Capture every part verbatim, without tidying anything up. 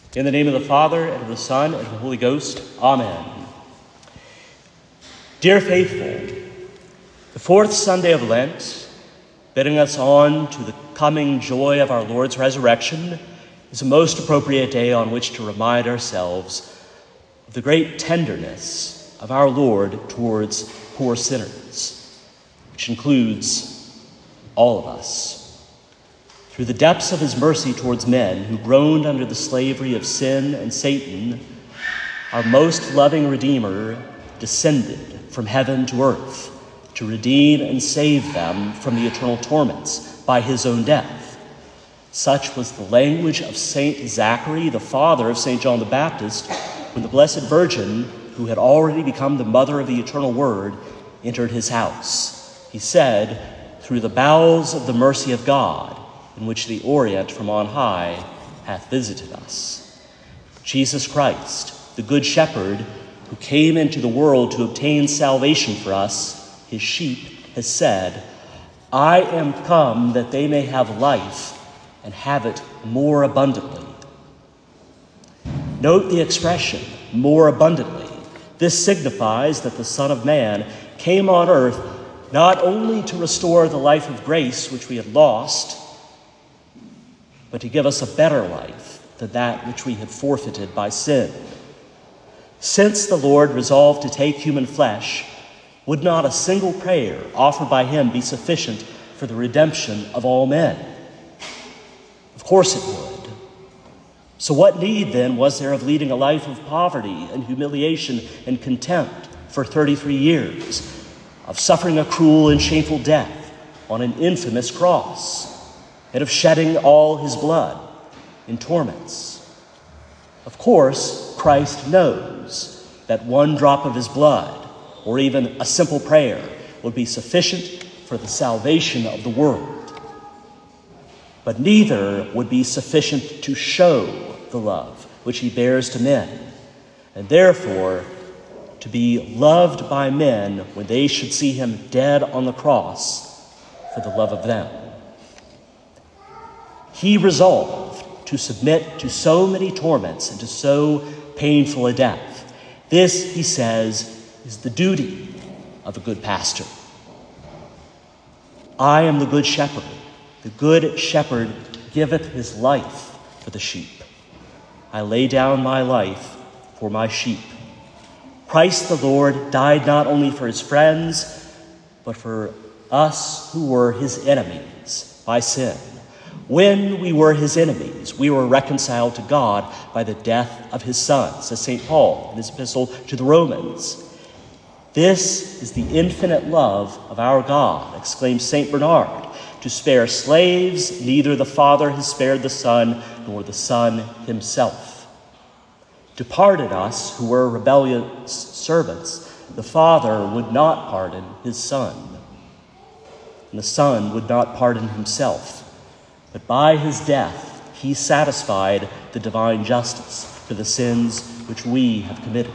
In the name of the Father, and of the Son, and of the Holy Ghost. Amen. Dear faithful, the fourth Sunday of Lent, bidding us on to the coming joy of our Lord's resurrection, is a most appropriate day on which to remind ourselves of the great tenderness of our Lord towards poor sinners, which includes all of us. Through the depths of his mercy towards men who groaned under the slavery of sin and Satan, our most loving Redeemer descended from heaven to earth to redeem and save them from the eternal torments by his own death. Such was the language of Saint Zachary, the father of Saint John the Baptist, when the Blessed Virgin, who had already become the mother of the eternal Word, entered his house. He said, "Through the bowels of the mercy of God, in which the Orient from on high hath visited us." Jesus Christ, the Good Shepherd, who came into the world to obtain salvation for us, his sheep, has said, "I am come that they may have life and have it more abundantly." Note the expression, more abundantly. This signifies that the Son of Man came on earth not only to restore the life of grace which we had lost, but to give us a better life than that which we had forfeited by sin. Since the Lord resolved to take human flesh, would not a single prayer offered by him be sufficient for the redemption of all men? Of course it would. So what need then was there of leading a life of poverty and humiliation and contempt for thirty-three years, of suffering a cruel and shameful death on an infamous cross, and of shedding all his blood in torments? Of course, Christ knows that one drop of his blood, or even a simple prayer, would be sufficient for the salvation of the world. But neither would be sufficient to show the love which he bears to men, and therefore to be loved by men when they should see him dead on the cross for the love of them. He resolved to submit to so many torments and to so painful a death. This, he says, is the duty of a good pastor. "I am the good shepherd. The good shepherd giveth his life for the sheep. I lay down my life for my sheep." Christ the Lord died not only for his friends, but for us who were his enemies by sin. When we were his enemies, we were reconciled to God by the death of his Son, says Saint Paul in his epistle to the Romans. "This is the infinite love of our God," exclaims Saint Bernard, "to spare slaves, neither the Father has spared the Son, nor the Son himself. To pardon us who were rebellious servants, the Father would not pardon his Son, and the Son would not pardon himself. But by his death, he satisfied the divine justice for the sins which we have committed."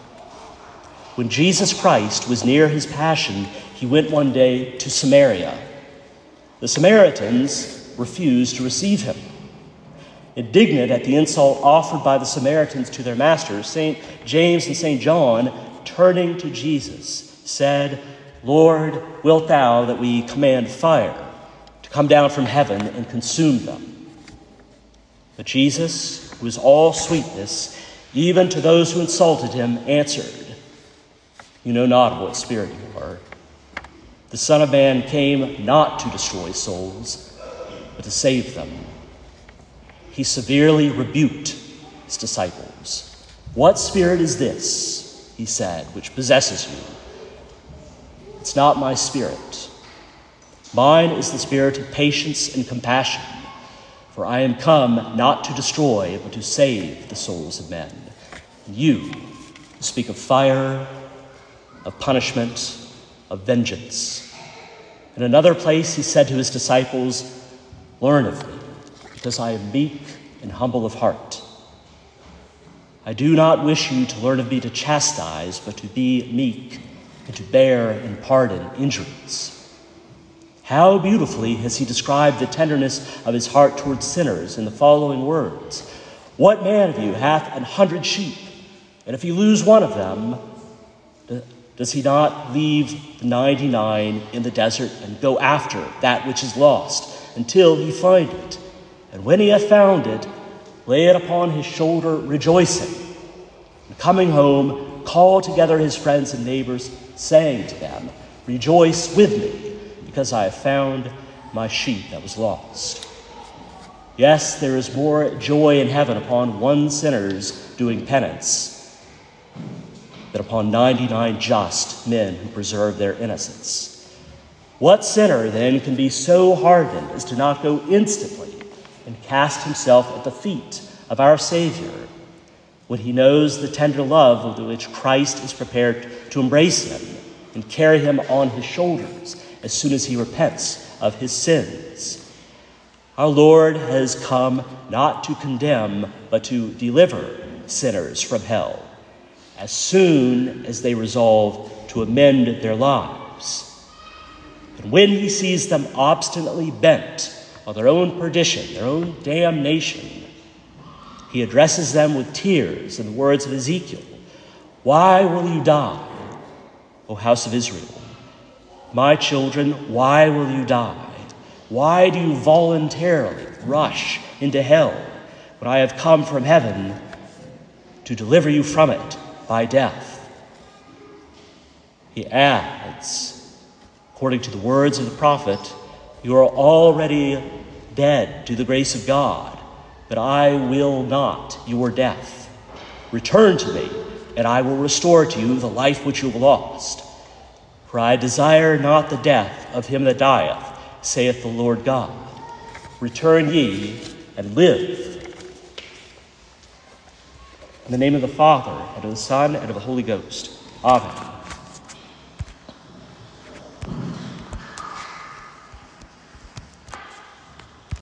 When Jesus Christ was near his passion, he went one day to Samaria. The Samaritans refused to receive him. Indignant at the insult offered by the Samaritans to their masters, Saint James and Saint John, turning to Jesus, said, "Lord, wilt thou that we command fire to come down from heaven and consume them?" But Jesus, who is all sweetness, even to those who insulted him, answered, "You know not of what spirit you are. The Son of Man came not to destroy souls, but to save them." He severely rebuked his disciples. "What spirit is this," he said, "which possesses you? It's not my spirit. Mine is the spirit of patience and compassion, for I am come not to destroy, but to save the souls of men. And you speak of fire, of punishment, of vengeance." In another place he said to his disciples, "Learn of me, because I am meek and humble of heart. I do not wish you to learn of me to chastise, but to be meek and to bear and pardon injuries." How beautifully has he described the tenderness of his heart towards sinners in the following words: What man of you hath an hundred sheep, and if he lose one of them, does he not leave the ninety-nine in the desert and go after that which is lost until he find it? And when he hath found it, lay it upon his shoulder, rejoicing. And coming home, call together his friends and neighbors, saying to them, Rejoice with me, because I have found my sheep that was lost. Yes, there is more joy in heaven upon one sinner's doing penance than upon ninety-nine just men who preserve their innocence. What sinner then can be so hardened as to not go instantly and cast himself at the feet of our Savior, when he knows the tender love with which Christ is prepared to embrace him and carry him on his shoulders as soon as he repents of his sins? Our Lord has come not to condemn, but to deliver sinners from hell, as soon as they resolve to amend their lives. And when he sees them obstinately bent on their own perdition, their own damnation, he addresses them with tears in the words of Ezekiel, Why will you die, O house of Israel? My children, why will you die? Why do you voluntarily rush into hell when I have come from heaven to deliver you from it by death? He adds, according to the words of the prophet, You are already dead to the grace of God, but I will not your death. Return to me, and I will restore to you the life which you have lost. For I desire not the death of him that dieth, saith the Lord God. Return ye and live. In the name of the Father, and of the Son, and of the Holy Ghost. Amen.